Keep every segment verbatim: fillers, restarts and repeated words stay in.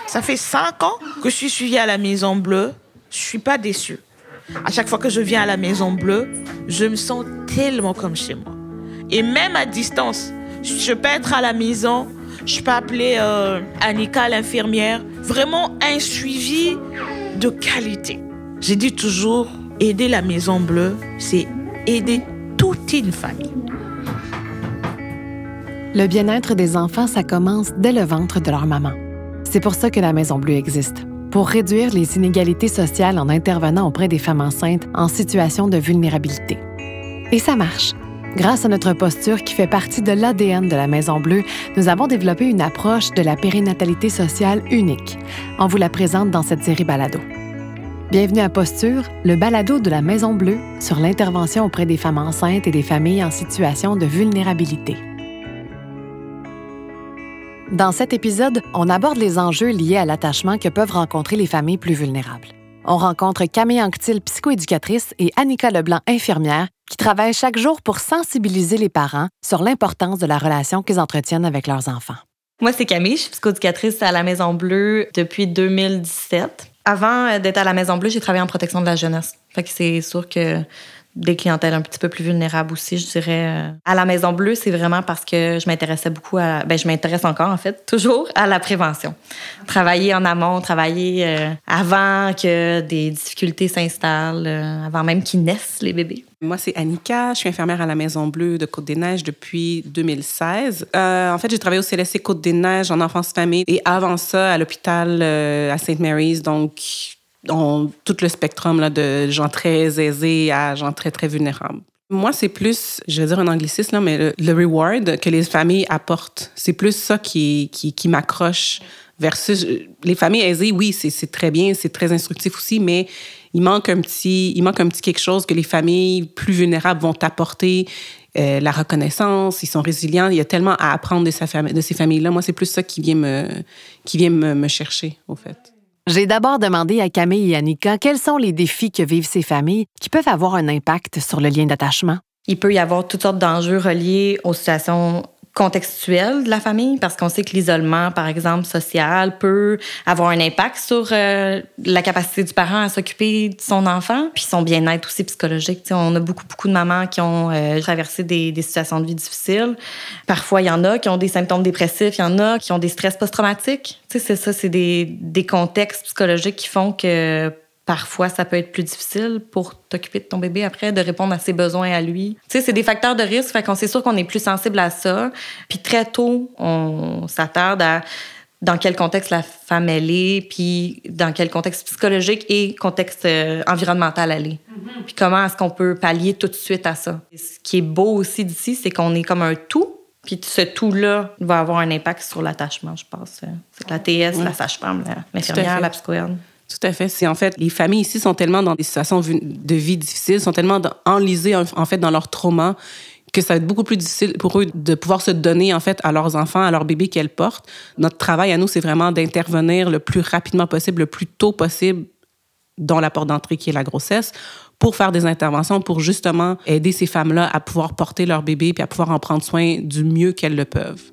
Ça fait cinq ans que je suis suivie à la Maison Bleue. Je suis pas déçue. À chaque fois que je viens à la Maison Bleue, je me sens tellement comme chez moi. Et même à distance, je peux être à la maison, je peux appeler euh, Annika, l'infirmière. Vraiment un suivi de qualité. J'ai dit toujours, aider la Maison Bleue, c'est aider toute une famille. Le bien-être des enfants, ça commence dès le ventre de leur maman. C'est pour ça que la Maison Bleue existe. Pour réduire les inégalités sociales en intervenant auprès des femmes enceintes en situation de vulnérabilité. Et ça marche. Grâce à notre posture qui fait partie de l'A D N de la Maison Bleue, nous avons développé une approche de la périnatalité sociale unique. On vous la présente dans cette série balado. Bienvenue à Posture, le balado de la Maison Bleue sur l'intervention auprès des femmes enceintes et des familles en situation de vulnérabilité. Dans cet épisode, on aborde les enjeux liés à l'attachement que peuvent rencontrer les familles plus vulnérables. On rencontre Camille Anctil, psychoéducatrice, et Annika Leblanc, infirmière, qui travaillent chaque jour pour sensibiliser les parents sur l'importance de la relation qu'ils entretiennent avec leurs enfants. Moi, c'est Camille, je suis psychoéducatrice à la Maison Bleue depuis deux mille dix-sept. Avant d'être à la Maison Bleue, j'ai travaillé en protection de la jeunesse. Fait que c'est sûr que des clientèles un petit peu plus vulnérables aussi, je dirais. À la Maison Bleue, c'est vraiment parce que je m'intéressais beaucoup à... Ben, je m'intéresse encore, en fait, toujours à la prévention. Travailler en amont, travailler euh, avant que des difficultés s'installent, euh, avant même qu'ils naissent, les bébés. Moi, c'est Annika. Je suis infirmière à la Maison Bleue de Côte-des-Neiges depuis deux mille seize. Euh, en fait, j'ai travaillé au C L S C Côte-des-Neiges en enfance-famille et avant ça, à l'hôpital euh, à Sainte Mary's, donc... On, tout le spectrum là, de gens très aisés à gens très, très vulnérables. Moi, c'est plus, je vais dire un anglicisme, là, mais le, le reward que les familles apportent, c'est plus ça qui, qui, qui m'accroche versus... Les familles aisées, oui, c'est, c'est très bien, c'est très instructif aussi, mais il manque un petit, il manque un petit quelque chose que les familles plus vulnérables vont apporter. Euh, la reconnaissance, ils sont résilients. Il y a tellement à apprendre de, sa fami- de ces familles-là. Moi, c'est plus ça qui vient me, qui vient me, me chercher, au fait. J'ai d'abord demandé à Camille et Annika quels sont les défis que vivent ces familles qui peuvent avoir un impact sur le lien d'attachement. Il peut y avoir toutes sortes d'enjeux reliés aux situations contextuelles de la famille, parce qu'on sait que l'isolement, par exemple, social, peut avoir un impact sur euh, la capacité du parent à s'occuper de son enfant, puis son bien-être aussi psychologique. T'sais, on a beaucoup, beaucoup de mamans qui ont euh, traversé des, des situations de vie difficiles. Parfois, il y en a qui ont des symptômes dépressifs, il y en a qui ont des stress post-traumatiques. T'sais, c'est ça, c'est des, des contextes psychologiques qui font que parfois, ça peut être plus difficile pour t'occuper de ton bébé après, de répondre à ses besoins à lui. Tu sais, c'est des facteurs de risque, fait qu'on c'est sûr qu'on est plus sensible à ça. Puis très tôt, on s'attarde à dans quel contexte la femme elle est, puis dans quel contexte psychologique et contexte euh, environnemental elle est. Mm-hmm. Puis comment est-ce qu'on peut pallier tout de suite à ça. Ce qui est beau aussi d'ici, c'est qu'on est comme un tout. Puis ce tout-là va avoir un impact sur l'attachement, je pense. C'est la T S, oui. La sage-femme, la, l'infirmière, la psychoède. Tout à fait. C'est en fait, les familles ici sont tellement dans des situations de vie difficiles, sont tellement enlisées en fait dans leur trauma que ça va être beaucoup plus difficile pour eux de pouvoir se donner en fait à leurs enfants, à leurs bébés qu'elles portent. Notre travail à nous, c'est vraiment d'intervenir le plus rapidement possible, le plus tôt possible dans la porte d'entrée qui est la grossesse, pour faire des interventions, pour justement aider ces femmes-là à pouvoir porter leur bébé puis à pouvoir en prendre soin du mieux qu'elles le peuvent.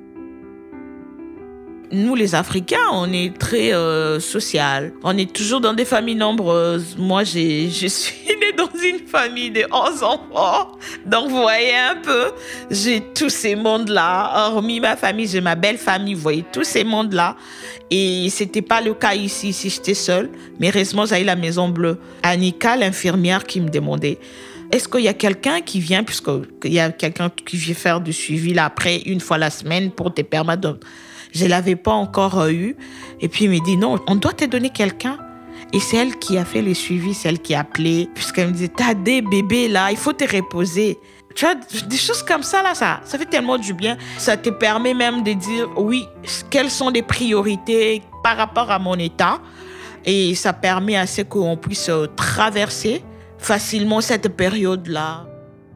Nous, les Africains, on est très euh, social. On est toujours dans des familles nombreuses. Moi, j'ai, je suis née dans une famille de onze enfants. Donc, vous voyez un peu, j'ai tous ces mondes-là. Hormis ma famille, j'ai ma belle famille. Vous voyez tous ces mondes-là. Et c'était pas le cas ici. Ici, j'étais seule. Mais heureusement, j'avais la Maison Bleue. Annika, l'infirmière, qui me demandait... Est-ce qu'il y a quelqu'un qui vient, puisqu'il y a quelqu'un qui vient faire du suivi là, après, une fois la semaine, pour te permettre de... Je ne l'avais pas encore eu. Et puis, il me dit, non, on doit te donner quelqu'un. Et c'est elle qui a fait les suivis, c'est elle qui a appelé. Puisqu'elle me dit, t'as des bébés là, il faut te reposer. Tu vois, des choses comme ça, là, ça, ça fait tellement du bien. Ça te permet même de dire, oui, quelles sont les priorités par rapport à mon état. Et ça permet à ce qu'on puisse traverser facilement cette période-là.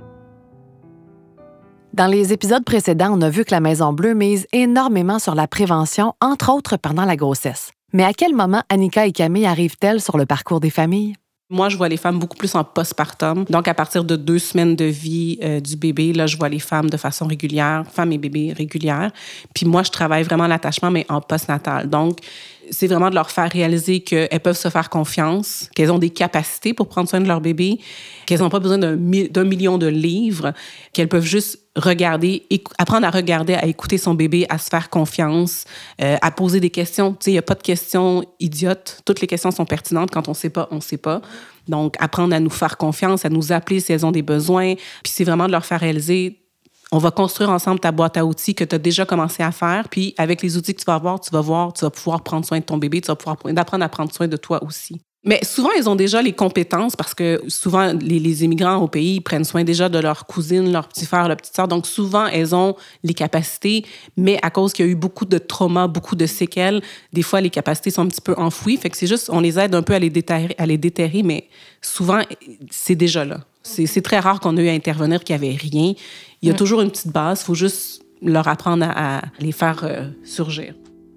Dans les épisodes précédents, on a vu que la Maison Bleue mise énormément sur la prévention, entre autres pendant la grossesse. Mais à quel moment Annika et Camille arrivent-elles sur le parcours des familles? Moi, je vois les femmes beaucoup plus en postpartum. Donc, à partir de deux semaines de vie euh, du bébé, là, je vois les femmes de façon régulière, femmes et bébés régulières. Puis moi, je travaille vraiment l'attachement, mais en postnatal. Donc, c'est vraiment de leur faire réaliser qu'elles peuvent se faire confiance, qu'elles ont des capacités pour prendre soin de leur bébé, qu'elles n'ont pas besoin d'un, d'un million de livres, qu'elles peuvent juste regarder, éc- apprendre à regarder, à écouter son bébé, à se faire confiance, euh, à poser des questions. Tu sais, il n'y a pas de questions idiotes. Toutes les questions sont pertinentes. Quand on ne sait pas, on ne sait pas. Donc, apprendre à nous faire confiance, à nous appeler si elles ont des besoins. Puis c'est vraiment de leur faire réaliser, on va construire ensemble ta boîte à outils que tu as déjà commencé à faire. Puis avec les outils que tu vas avoir, tu vas voir, tu vas pouvoir prendre soin de ton bébé, tu vas pouvoir apprendre à prendre soin de toi aussi. Mais souvent, ils ont déjà les compétences parce que souvent, les, les immigrants au pays, ils prennent soin déjà de leurs cousines, leurs petits frères, leurs petites sœurs. Donc souvent, elles ont les capacités, mais à cause qu'il y a eu beaucoup de traumas, beaucoup de séquelles, des fois, les capacités sont un petit peu enfouies. Fait que c'est juste, on les aide un peu à les déterrer, à les déterrer, mais souvent, c'est déjà là. C'est, c'est très rare qu'on ait eu à intervenir qu'il n'y avait rien. Il y a mmh. toujours une petite base. Il faut juste leur apprendre à, à les faire euh, surgir.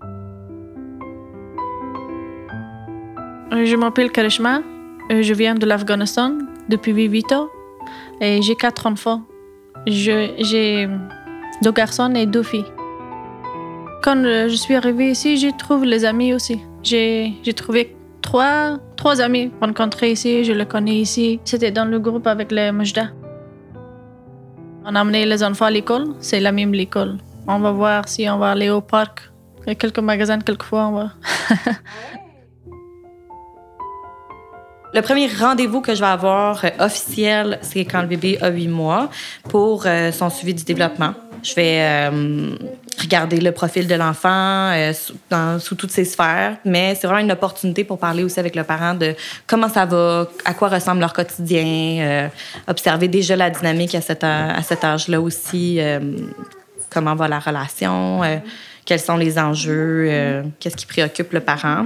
Je m'appelle Karishma. Je viens de l'Afghanistan depuis huit ans et j'ai quatre enfants. Je, j'ai deux garçons et deux filles. Quand je suis arrivée ici, j'ai trouvé les amis aussi. J'ai, j'ai trouvé trois, trois amis rencontrés ici. Je les connais ici. C'était dans le groupe avec les Mujda. On a amené les enfants à l'école. C'est la même l'école. On va voir si on va aller au parc. Il y a quelques magasins, quelquefois, on va. Le premier rendez-vous que je vais avoir euh, officiel, c'est quand le bébé a huit mois pour euh, son suivi du développement. Je vais euh, regarder le profil de l'enfant euh, sous, dans, sous toutes ses sphères, mais c'est vraiment une opportunité pour parler aussi avec le parent de comment ça va, à quoi ressemble leur quotidien, euh, observer déjà la dynamique à cet, à cet âge-là aussi, euh, comment va la relation, euh, quels sont les enjeux, euh, qu'est-ce qui préoccupe le parent.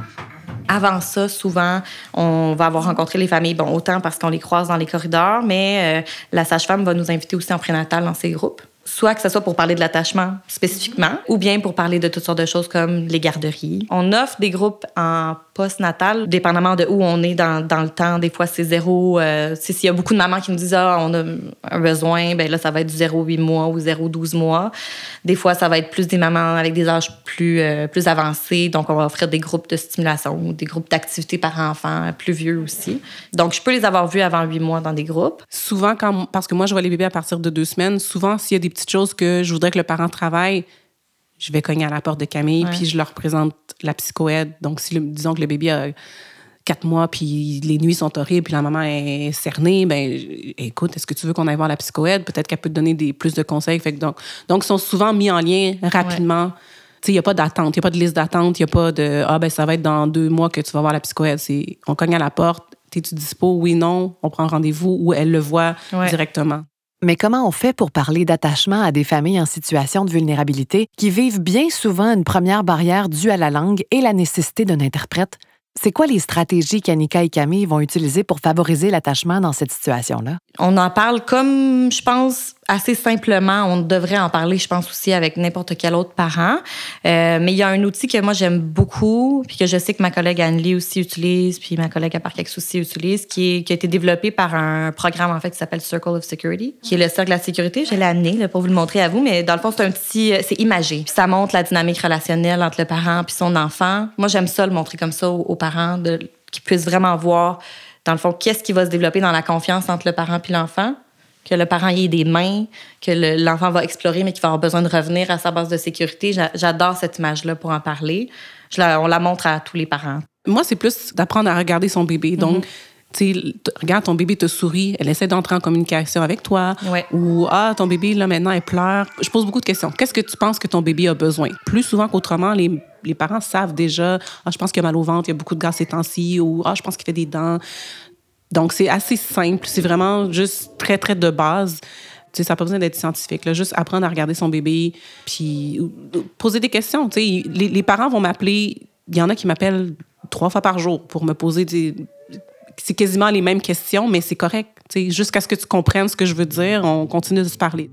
Avant ça, souvent, on va avoir rencontré les familles, bon, autant parce qu'on les croise dans les corridors, mais euh, la sage-femme va nous inviter aussi en prénatal dans ses groupes. Soit que ce soit pour parler de l'attachement spécifiquement, ou bien pour parler de toutes sortes de choses comme les garderies. On offre des groupes en post-natal, dépendamment de où on est dans, dans le temps. Des fois, c'est zéro. Euh, s'il y a beaucoup de mamans qui nous disent « Ah, on a un besoin », ben là, ça va être du zéro à huit mois ou zéro à douze mois. Des fois, ça va être plus des mamans avec des âges plus, euh, plus avancés. Donc, on va offrir des groupes de stimulation ou des groupes d'activité par enfant, plus vieux aussi. Donc, je peux les avoir vus avant huit mois dans des groupes. Souvent, quand, parce que moi, je vois les bébés à partir de deux semaines, souvent, s'il y a des petites choses que je voudrais que le parent travaille, je vais cogner à la porte de Camille, ouais. Puis je leur présente la psychoaide. Donc, si le, disons que le bébé a quatre mois, puis les nuits sont horribles, puis la maman est cernée, ben écoute, est-ce que tu veux qu'on aille voir la psychoaide? Peut-être qu'elle peut te donner des, plus de conseils. Fait que donc, donc, ils sont souvent mis en lien rapidement. Ouais. Tu sais, il n'y a pas d'attente, il n'y a pas de liste d'attente, il n'y a pas de « Ah, ben ça va être dans deux mois que tu vas voir la psychoaide. » C'est on cogne à la porte, t'es-tu dispo? Oui, non, on prend rendez-vous, ou elle le voit ouais. directement. Mais comment on fait pour parler d'attachement à des familles en situation de vulnérabilité qui vivent bien souvent une première barrière due à la langue et la nécessité d'un interprète? C'est quoi les stratégies qu'Annika et Camille vont utiliser pour favoriser l'attachement dans cette situation-là? On en parle comme, je pense, assez simplement. On devrait en parler, je pense, aussi avec n'importe quel autre parent. Euh, mais il y a un outil que moi, j'aime beaucoup, puis que je sais que ma collègue Anne-Lie aussi utilise, puis ma collègue à Parkex aussi utilise, qui, est, qui a été développé par un programme, en fait, qui s'appelle Circle of Security, qui est le cercle de la sécurité. Je l'ai amené là, pour vous le montrer à vous, mais dans le fond, c'est un petit... C'est imagé. Puis ça montre la dynamique relationnelle entre le parent puis son enfant. Moi, j'aime ça, le montrer comme ça aux, aux parents, de, qu'ils puissent vraiment voir, dans le fond, qu'est-ce qui va se développer dans la confiance entre le parent puis l'enfant, que le parent y ait des mains, que le, l'enfant va explorer, mais qu'il va avoir besoin de revenir à sa base de sécurité. J'a, j'adore cette image-là pour en parler. Je la, on la montre à tous les parents. Moi, c'est plus d'apprendre à regarder son bébé. Donc, mm-hmm. tu sais, regarde, ton bébé te sourit, elle essaie d'entrer en communication avec toi. Ouais. Ou, ah, ton bébé, là, maintenant, elle pleure. Je pose beaucoup de questions. Qu'est-ce que tu penses que ton bébé a besoin? Plus souvent qu'autrement, les, les parents savent déjà, ah, je pense qu'il a mal au ventre, il y a beaucoup de gaz ces temps-ci, ou, ah, je pense qu'il fait des dents. Donc, c'est assez simple. C'est vraiment juste très, très de base. Tu sais, ça n'a pas besoin d'être scientifique. Là. Juste apprendre à regarder son bébé, puis poser des questions. Tu sais, les, les parents vont m'appeler. Il y en a qui m'appellent trois fois par jour pour me poser des... C'est quasiment les mêmes questions, mais c'est correct. Tu sais, jusqu'à ce que tu comprennes ce que je veux dire, on continue de se parler.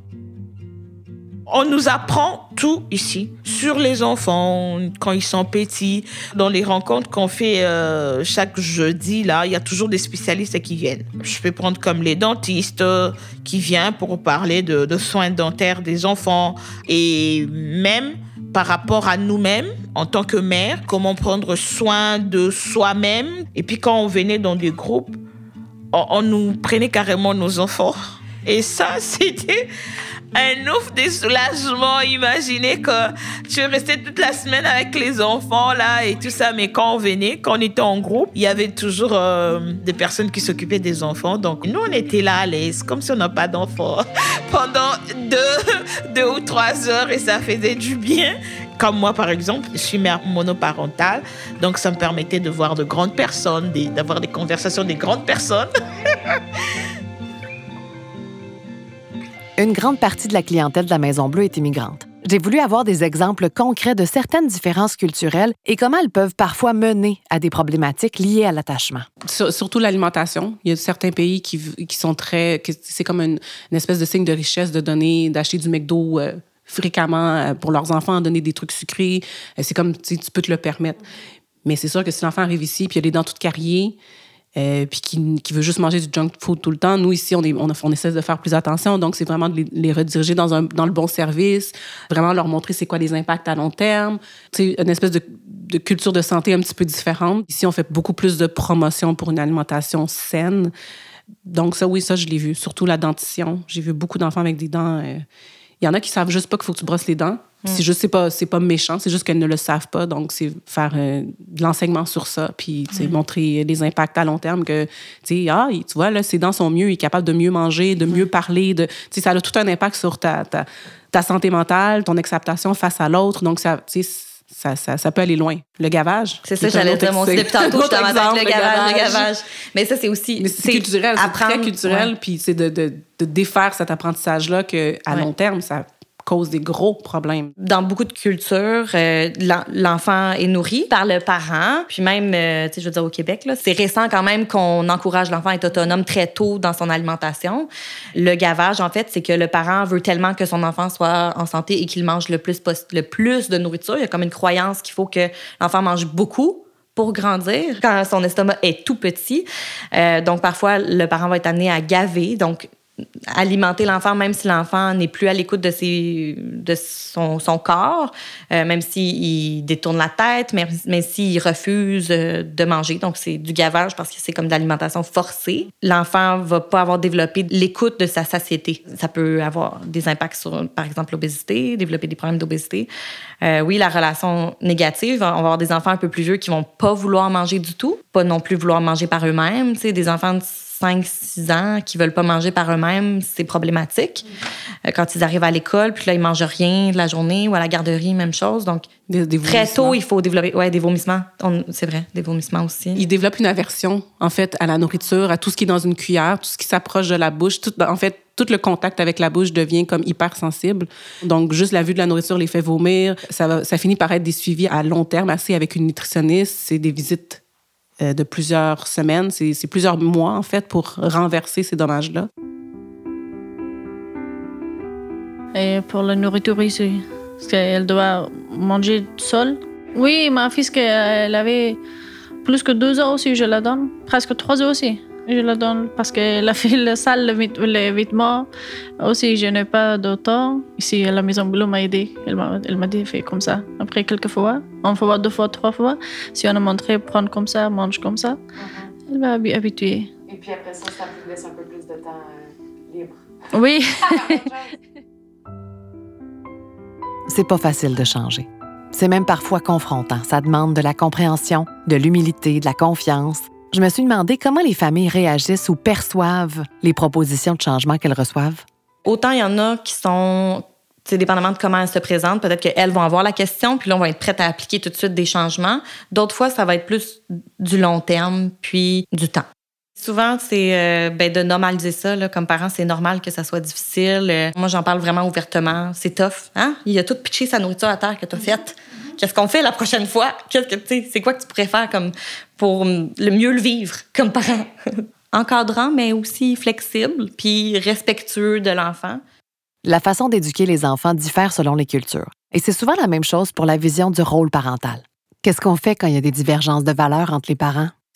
On nous apprend tout ici, sur les enfants, quand ils sont petits. Dans les rencontres qu'on fait euh, chaque jeudi, là, il y a toujours des spécialistes qui viennent. Je peux prendre comme les dentistes euh, qui viennent pour parler de, de soins dentaires des enfants. Et même par rapport à nous-mêmes en tant que mère, comment prendre soin de soi-même. Et puis quand on venait dans des groupes, on, on nous prenait carrément nos enfants. Et ça, c'était un ouf de soulagement. Imaginez que tu restais toute la semaine avec les enfants là et tout ça, mais quand on venait, quand on était en groupe, il y avait toujours euh, des personnes qui s'occupaient des enfants. Donc nous, on était là à l'aise, comme si on n'a pas d'enfants pendant deux, deux ou trois heures et ça faisait du bien. Comme moi, par exemple, je suis mère monoparentale, donc ça me permettait de voir de grandes personnes, des, d'avoir des conversations des grandes personnes. Une grande partie de la clientèle de la Maison Bleue est immigrante. J'ai voulu avoir des exemples concrets de certaines différences culturelles et comment elles peuvent parfois mener à des problématiques liées à l'attachement. Surtout l'alimentation. Il y a certains pays qui, qui sont très... C'est comme une, une espèce de signe de richesse de donner, d'acheter du McDo euh, fréquemment pour leurs enfants, donner des trucs sucrés. C'est comme, tu sais, tu peux te le permettre. Mais c'est sûr que si l'enfant arrive ici puis il a les dents toutes carriées, Euh, puis qui, qui veut juste manger du junk food tout le temps. Nous, ici, on, est, on, on essaie de faire plus attention. Donc, c'est vraiment de les, les rediriger dans, un, dans le bon service, vraiment leur montrer c'est quoi les impacts à long terme. Tu sais, une espèce de, de culture de santé un petit peu différente. Ici, on fait beaucoup plus de promotion pour une alimentation saine. Donc, ça, oui, ça, je l'ai vu. Surtout la dentition. J'ai vu beaucoup d'enfants avec des dents... Euh, il y en a qui savent juste pas qu'il faut que tu brosses les dents. Mm. C'est juste, c'est pas, c'est pas méchant, c'est juste qu'elles ne le savent pas. Donc, c'est faire euh, de l'enseignement sur ça, puis mm. montrer les impacts à long terme que, tu sais, ah, tu vois, là, ses dents sont mieux, il est capable de mieux manger, de mieux mm. parler. De, tu sais, ça a tout un impact sur ta, ta, ta santé mentale, ton acceptation face à l'autre. Donc, ça, tu sais, Ça, ça, ça peut aller loin. Le gavage. C'est ça, j'allais dire mon depuis tantôt, je te le, le gavage, le gavage. Mais ça, c'est aussi... Mais c'est, c'est culturel, c'est apprendre, très culturel. Ouais. Puis c'est de, de, de défaire cet apprentissage-là qu'à ouais. long terme, ça cause des gros problèmes. Dans beaucoup de cultures, euh, l'enfant est nourri par le parent. Puis même, euh, tu sais, je veux dire, au Québec, là, c'est récent quand même qu'on encourage l'enfant à être autonome très tôt dans son alimentation. Le gavage, en fait, c'est que le parent veut tellement que son enfant soit en santé et qu'il mange le plus, le plus de nourriture. Il y a comme une croyance qu'il faut que l'enfant mange beaucoup pour grandir quand son estomac est tout petit. Euh, donc, parfois, le parent va être amené à gaver. Donc, alimenter l'enfant, même si l'enfant n'est plus à l'écoute de, ses, de son, son corps, euh, même s'il détourne la tête, même, même s'il refuse de manger. Donc, c'est du gavage parce que c'est comme de l'alimentation forcée. L'enfant va pas avoir développé l'écoute de sa satiété. Ça peut avoir des impacts sur, par exemple, l'obésité, développer des problèmes d'obésité. Euh, oui, la relation négative, on va avoir des enfants un peu plus vieux qui vont pas vouloir manger du tout, pas non plus vouloir manger par eux-mêmes. Tu sais, des enfants de cinq six ans qui veulent pas manger par eux-mêmes, c'est problématique. Euh, quand ils arrivent à l'école, puis là, ils mangent rien de la journée, ou à la garderie, même chose. Donc, des, des très tôt, il faut développer... Ouais, des vomissements. On, c'est vrai, des vomissements aussi. Ils développent une aversion, en fait, à la nourriture, à tout ce qui est dans une cuillère, tout ce qui s'approche de la bouche. Tout, en fait, tout le contact avec la bouche devient comme hypersensible. Donc, juste la vue de la nourriture les fait vomir. Ça, va, ça finit par être des suivis à long terme, assez avec une nutritionniste. C'est des visites de plusieurs semaines, c'est, c'est plusieurs mois, en fait, pour renverser ces dommages-là. Et pour la nourriture ici, parce qu'elle doit manger seule. Oui, ma fille, elle avait plus que deux ans aussi, je la donne. Presque trois ans aussi, je la donne. Parce qu'elle a fait la salle, les vêtements. Aussi, je n'ai pas de temps. Ici, la Maison Bleue m'a aidée. Elle m'a, elle m'a dit, fais comme ça. Après quelques fois, une fois, deux fois, trois fois, si on a montré, prendre comme ça, mange comme ça, mm-hmm. Elle m'a habituée. Et puis après ça, ça vous laisse un peu plus de temps euh, libre. Oui. C'est pas facile de changer. C'est même parfois confrontant. Ça demande de la compréhension, de l'humilité, de la confiance. Je me suis demandé comment les familles réagissent ou perçoivent les propositions de changement qu'elles reçoivent. Autant il y en a qui sont, c'est dépendamment de comment elles se présentent, peut-être qu'elles vont avoir la question, puis là, on va être prêtes à appliquer tout de suite des changements. D'autres fois, ça va être plus du long terme, puis du temps. Souvent, c'est euh, ben, de normaliser ça. Là, comme parent, c'est normal que ça soit difficile. Euh, moi, j'en parle vraiment ouvertement. C'est tough. Hein? Il a tout pitché sa nourriture à terre que tu as faite. Qu'est-ce qu'on fait la prochaine fois? Qu'est-ce que, tu sais, c'est quoi que tu pourrais faire comme, pour le mieux le vivre comme parent? Encadrant, mais aussi flexible, puis respectueux de l'enfant. La façon d'éduquer les enfants diffère selon les cultures. Et c'est souvent la même chose pour la vision du rôle parental. Qu'est-ce qu'on fait quand il y a des divergences de valeurs entre les parents?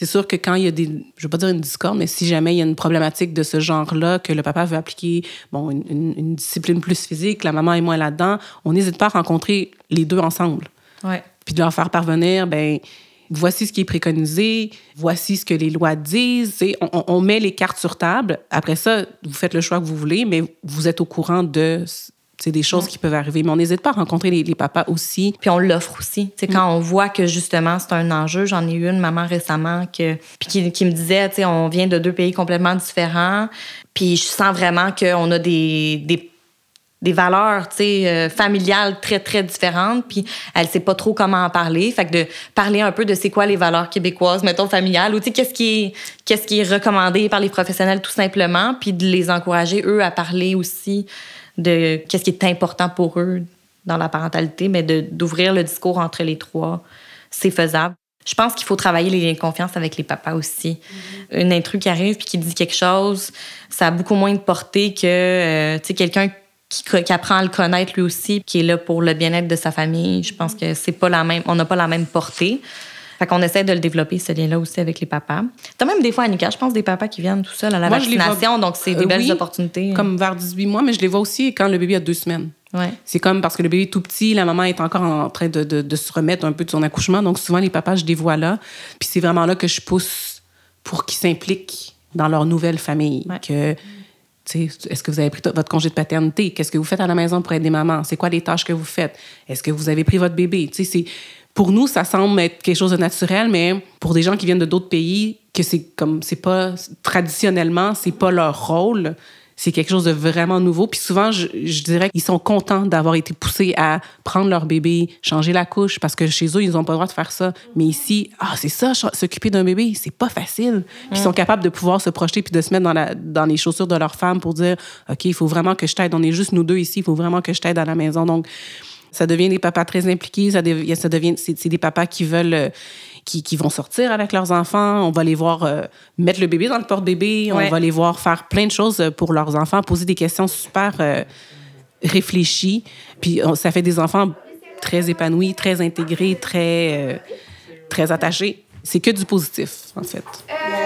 C'est sûr que quand il y a des, je veux pas dire une discorde, mais si jamais il y a une problématique de ce genre-là, que le papa veut appliquer bon, une, une, une discipline plus physique, la maman est moins là-dedans, on n'hésite pas à rencontrer les deux ensemble. Ouais. Puis de leur faire parvenir, ben voici ce qui est préconisé, voici ce que les lois disent. On, on met les cartes sur table. Après ça, vous faites le choix que vous voulez, mais vous êtes au courant de... C'est des choses mmh. qui peuvent arriver. Mais on n'hésite pas à rencontrer les, les papas aussi. Puis on l'offre aussi. Tu sais, quand mmh. on voit que, justement, c'est un enjeu, j'en ai eu une maman récemment que, puis qui, qui me disait, tu sais, on vient de deux pays complètement différents, puis je sens vraiment qu'on a des... des des valeurs, tu sais, euh, familiales très, très différentes, puis elle sait pas trop comment en parler. Fait que de parler un peu de c'est quoi les valeurs québécoises, mettons, familiales, ou tu sais, qu'est-ce qui est, qu'est-ce qui est recommandé par les professionnels, tout simplement, puis de les encourager, eux, à parler aussi de qu'est-ce qui est important pour eux dans la parentalité, mais de, d'ouvrir le discours entre les trois, c'est faisable. Je pense qu'il faut travailler les liens de confiance avec les papas aussi. Mm-hmm. Une intrus qui arrive puis qui dit quelque chose, ça a beaucoup moins de portée que, euh, tu sais, quelqu'un Qui, qui apprend à le connaître lui aussi, qui est là pour le bien-être de sa famille. Je pense que c'est pas la même, on n'a pas la même portée. Fait qu'on essaie de le développer, ce lien-là aussi avec les papas. T'as même des fois, Annika, je pense des papas qui viennent tout seuls à la Moi, vaccination, donc c'est des euh, belles oui, opportunités. Comme vers dix-huit mois, mais je les vois aussi quand le bébé a deux semaines. Ouais. C'est comme parce que le bébé est tout petit, la maman est encore en train de, de, de se remettre un peu de son accouchement, donc souvent les papas, je les vois là. Puis c'est vraiment là que je pousse pour qu'ils s'impliquent dans leur nouvelle famille. Ouais. Que... T'sais, est-ce que vous avez pris t- votre congé de paternité? Qu'est-ce que vous faites à la maison pour aider maman? C'est quoi les tâches que vous faites? Est-ce que vous avez pris votre bébé? T'sais, c'est, pour nous, ça semble être quelque chose de naturel, mais pour des gens qui viennent de d'autres pays, que c'est comme c'est pas traditionnellement, c'est pas leur rôle. C'est quelque chose de vraiment nouveau. Puis souvent, je, je dirais qu'ils sont contents d'avoir été poussés à prendre leur bébé, changer la couche, parce que chez eux, ils n'ont pas le droit de faire ça. Mais ici, ah, c'est ça, s'occuper d'un bébé, c'est pas facile. Puis mm. ils sont capables de pouvoir se projeter puis de se mettre dans, la, dans les chaussures de leur femme pour dire, OK, il faut vraiment que je t'aide. On est juste nous deux ici, il faut vraiment que je t'aide à la maison. Donc, ça devient des papas très impliqués. Ça devient, ça devient, c'est, c'est des papas qui veulent... Euh, Qui, qui vont sortir avec leurs enfants. On va les voir euh, mettre le bébé dans le porte-bébé. Ouais. On va les voir faire plein de choses pour leurs enfants, poser des questions super euh, réfléchies. Puis on, ça fait des enfants très épanouis, très intégrés, très, euh, très attachés. C'est que du positif, en fait.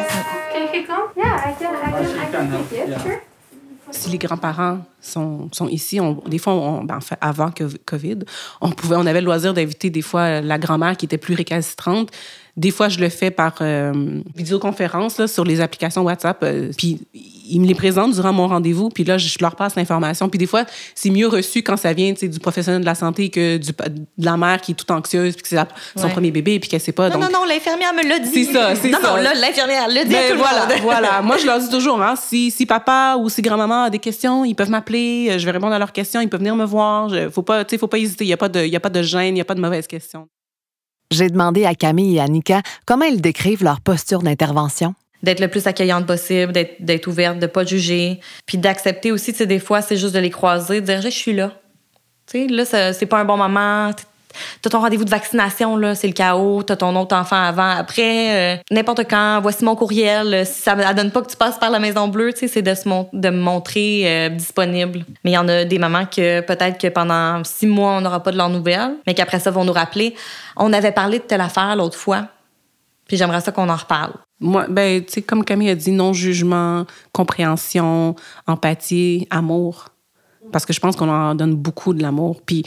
Si les grands-parents sont, sont ici, on, des fois, on, ben, enfin, avant COVID, on, pouvait, on avait le loisir d'inviter des fois la grand-mère qui était plus récalcitrante. Des fois, je le fais par euh, vidéoconférence là, sur les applications WhatsApp. Euh, puis, ils me les présentent durant mon rendez-vous. Puis là, je leur passe l'information. Puis des fois, c'est mieux reçu quand ça vient du professionnel de la santé que du, de la mère qui est toute anxieuse puis que c'est son ouais. premier bébé puis qu'elle sait pas. Non, donc... non, non, l'infirmière me l'a dit. C'est ça, c'est non, ça. Non, non, là, l'infirmière l'a dit Mais à tout voilà, le monde. voilà. Moi, je leur dis toujours, hein, si, si papa ou si grand-maman a des questions, ils peuvent m'appeler. Je vais répondre à leurs questions. Ils peuvent venir me voir. Il faut pas, faut pas hésiter. Il n'y a pas de, il y a pas de gêne, il n'y a pas de mauvaises questions. J'ai demandé à Camille et Annika comment elles décrivent leur posture d'intervention. D'être le plus accueillante possible, d'être, d'être ouverte, de ne pas juger. Puis d'accepter aussi, tu sais, des fois, c'est juste de les croiser, de dire « je suis là ». Tu sais, là, ça, c'est pas un bon moment. T'as ton rendez-vous de vaccination, là, c'est le chaos. T'as ton autre enfant avant, après. Euh, n'importe quand, voici mon courriel. Si ça ne donne pas que tu passes par la Maison Bleue, tu sais, c'est de, se mon- de me montrer euh, disponible. Mais il y en a des mamans que peut-être que pendant six mois, on n'aura pas de leurs nouvelles, mais qu'après ça, vont nous rappeler. On avait parlé de telle affaire l'autre fois, puis j'aimerais ça qu'on en reparle. Moi, ben, tu sais, comme Camille a dit, non-jugement, compréhension, empathie, amour. Parce que je pense qu'on en donne beaucoup de l'amour. Puis,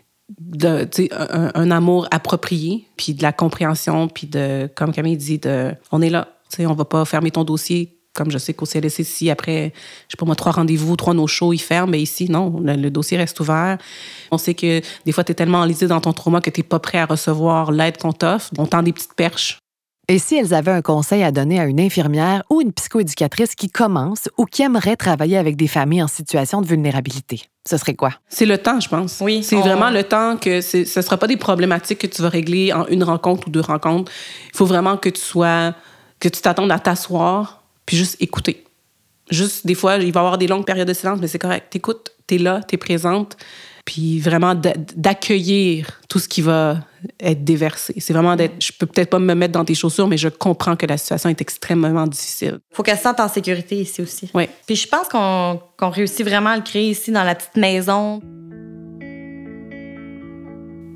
de, tu sais, un, un amour approprié, puis de la compréhension, puis de, comme Camille dit, de, on est là. Tu sais, on va pas fermer ton dossier, comme je sais qu'au C L S C, si après, je sais pas moi, trois rendez-vous, trois no-shows, ils ferment, mais ici, non, le, le dossier reste ouvert. On sait que des fois, tu es tellement enlisé dans ton trauma que tu n'es pas prêt à recevoir l'aide qu'on t'offre. On tend des petites perches. Et si elles avaient un conseil à donner à une infirmière ou une psychoéducatrice qui commence ou qui aimerait travailler avec des familles en situation de vulnérabilité, ce serait quoi? C'est le temps, je pense. Oui. C'est on... vraiment le temps que c'est, ce ne sera pas des problématiques que tu vas régler en une rencontre ou deux rencontres. Il faut vraiment que tu sois, que tu t'attendes à t'asseoir puis juste écouter. Juste, des fois, il va y avoir des longues périodes de silence, mais c'est correct. T'écoutes, t'es là, t'es présente. Puis vraiment d'accueillir tout ce qui va être déversé. C'est vraiment d'être... Je peux peut-être pas me mettre dans tes chaussures, mais je comprends que la situation est extrêmement difficile. Il faut qu'elle se sente en sécurité ici aussi. Oui. Puis je pense qu'on, qu'on réussit vraiment à le créer ici, dans la petite maison.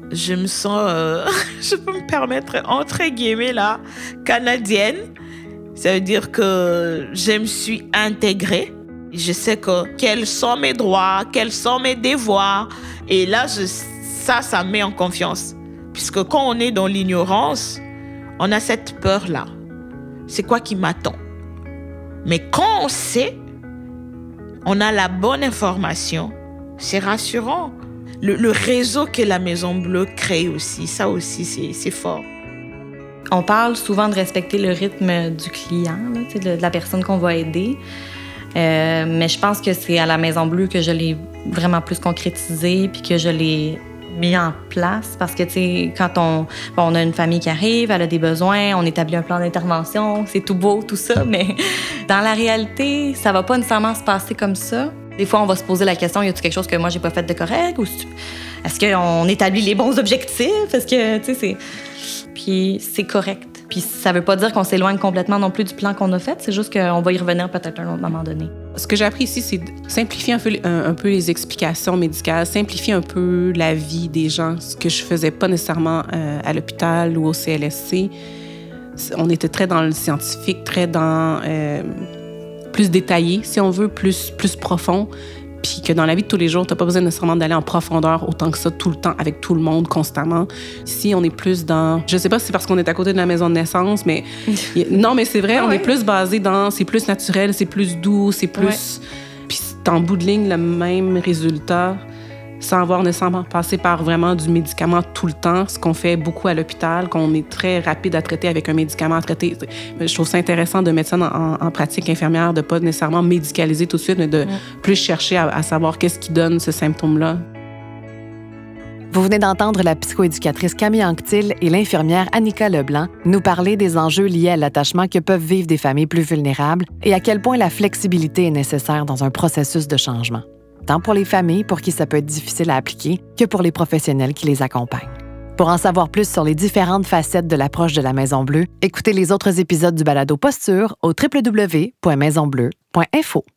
je me sens, euh, je peux me permettre, entre guillemets, là, canadienne. Ça veut dire que je me suis intégrée. Je sais que, quels sont mes droits, quels sont mes devoirs. Et là, je, ça, ça me met en confiance. Puisque quand on est dans l'ignorance, on a cette peur-là. C'est quoi qui m'attend? Mais quand on sait, on a la bonne information, c'est rassurant. Le, le réseau que la Maison Bleue crée aussi, ça aussi, c'est, c'est fort. On parle souvent de respecter le rythme du client, là, de, de la personne qu'on va aider. Euh, mais je pense que c'est à la Maison Bleue que je l'ai vraiment plus concrétisé puis que je l'ai mis en place. Parce que, tu sais, quand on, bon, on a une famille qui arrive, elle a des besoins, on établit un plan d'intervention, c'est tout beau, tout ça, mais dans la réalité, ça va pas nécessairement se passer comme ça. Des fois, on va se poser la question, y a-t-il quelque chose que moi, j'ai pas fait de correct? Ou est-ce qu'on établit les bons objectifs? Est-ce que, tu sais, c'est... Puis c'est correct. Puis ça veut pas dire qu'on s'éloigne complètement non plus du plan qu'on a fait, c'est juste qu'on va y revenir peut-être à un autre moment donné. Ce que j'ai appris ici, c'est de simplifier un peu, un, un peu les explications médicales, simplifier un peu la vie des gens, ce que je faisais pas nécessairement euh, à l'hôpital ou au C L S C. On était très dans le scientifique, très dans... Euh, plus détaillé, si on veut, plus, plus profond. Puis que dans la vie de tous les jours, tu n'as pas besoin nécessairement d'aller en profondeur autant que ça, tout le temps, avec tout le monde, constamment. Ici, on est plus dans... Je sais pas si c'est parce qu'on est à côté de la maison de naissance, mais... non, mais c'est vrai, ah, on ouais. est plus basé dans... C'est plus naturel, c'est plus doux, c'est plus... Ouais. Puis c'est en bout de ligne le même résultat, sans avoir nécessairement passé par vraiment du médicament tout le temps, ce qu'on fait beaucoup à l'hôpital, qu'on est très rapide à traiter avec un médicament à traiter. Je trouve ça intéressant de mettre ça en, en pratique infirmière, de pas nécessairement médicaliser tout de suite, mais de ouais. plus chercher à, à savoir qu'est-ce qui donne ce symptôme-là. Vous venez d'entendre la psychoéducatrice Camille Anctil et l'infirmière Annika Leblanc nous parler des enjeux liés à l'attachement que peuvent vivre des familles plus vulnérables et à quel point la flexibilité est nécessaire dans un processus de changement. Tant pour les familles pour qui ça peut être difficile à appliquer que pour les professionnels qui les accompagnent. Pour en savoir plus sur les différentes facettes de l'approche de la Maison Bleue, écoutez les autres épisodes du balado Posture au w w w point maison bleue point info.